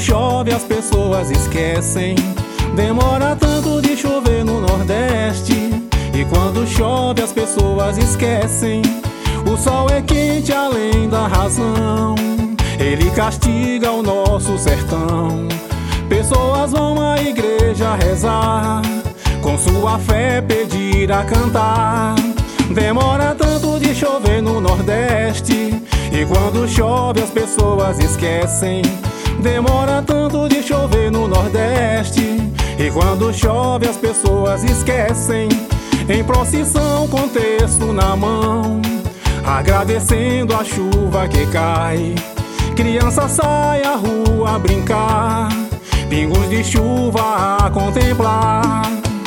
chove as pessoas esquecem. Demora tanto de chover no Nordeste. E quando chove as pessoas esquecem. O sol é quente além da razão. Ele castiga o nosso sertão. Pessoas vão à igreja rezar, com sua fé pedir a cantar. Demora tanto de chover no Nordeste. E quando chove as pessoas esquecem. Demora tanto de chover no Nordeste. E quando chove as pessoas esquecem. Em procissão com texto na mão, agradecendo a chuva que cai. Criança sai à rua a brincar, pingos de chuva a contemplar.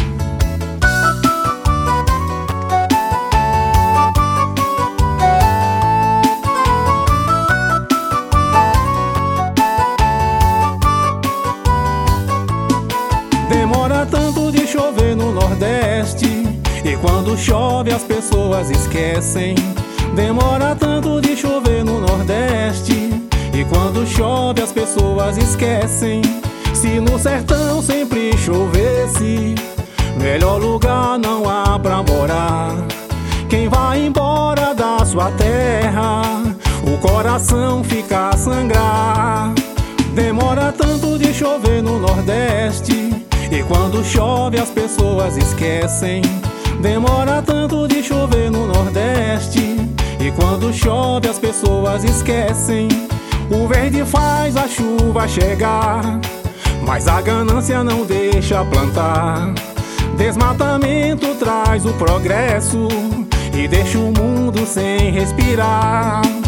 Demora tanto de chover no Nordeste. E quando chove as pessoas esquecem. Demora tanto de chover no Nordeste. E quando chove as pessoas esquecem. Se no sertão sempre chovesse, melhor lugar não há pra morar. Quem vai embora da sua terra, o coração fica a sangrar. Demora tanto de chover no Nordeste. E quando chove as pessoas esquecem. Demora tanto de chover no Nordeste. E quando chove as pessoas esquecem. O verde faz a chuva chegar, mas a ganância não deixa plantar. Desmatamento traz o progresso e deixa o mundo sem respirar.